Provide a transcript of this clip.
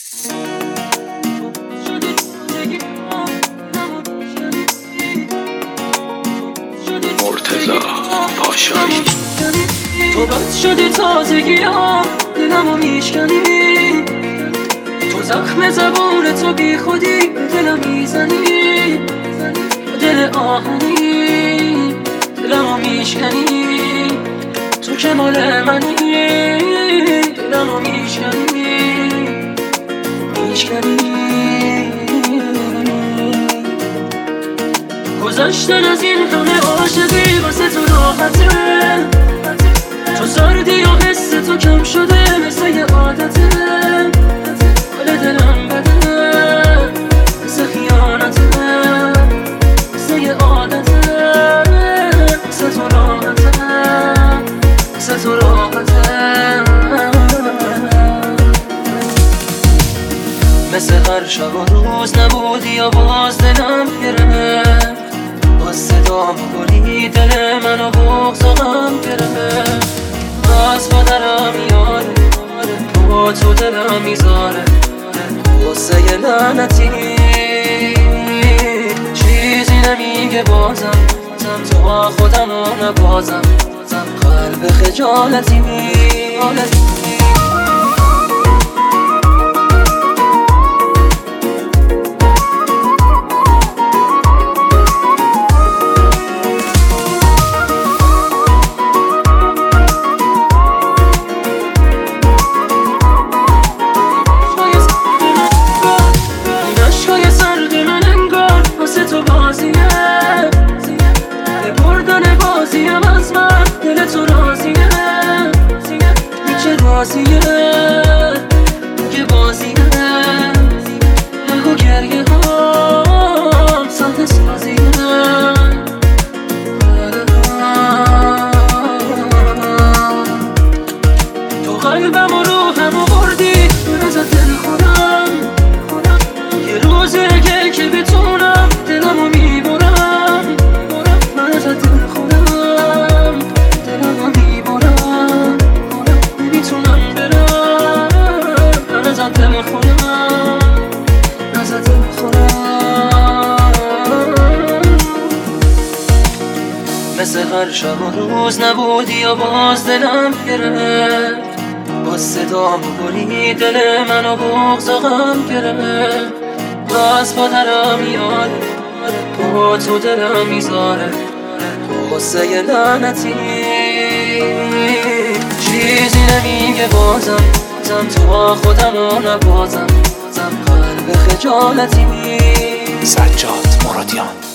مرتضی پاشایی. تو بد شدی تازگیام دلمو میشکنی، تو زخم زبون تو بی خودی به دلم میزنی، دل آهنی دلمو میشکنی، تو که مال منی دلمو میشکنی. گذشتن از این همه عاشقی واسه تو راحته، تو سردی و حس تو کم شده مثل یه عادته، حال دلم بده مثل خیانته، مثل یه عادته، مثل تو راحته، مثل تو راحته، مثل هر شب و روز نبودی یا باز دلم گرفت، باز صدام کنی دل منو بغض و غم گرفت، باز با درم یاره با تو دلم میذاره غصه ی لعنتی، چیزی نمیگه بازم تو با خودمو نبازم، قلب خجالتی. بازیه که بازیه نگو گریه هم ساده سازیه، تو قلبم و روحم و بردی من ازت دل خودم، یه روزه که بتونم دلمو میبرم، من ازت دل خودم دلمو میبرم، نمیتونم دل خودم ازت دل خودم، مثل هر شب و روز نبودی یا باز دلم گرفت، باز صدام کنی دل منو بغض و غم گرفت، باز با درم یاره با تو دلم میذاره غصه ی لعنتی، چیزی نمیگه بازم تو با خودمو نبازم، قلب خجالتی. سجاد مرادیان.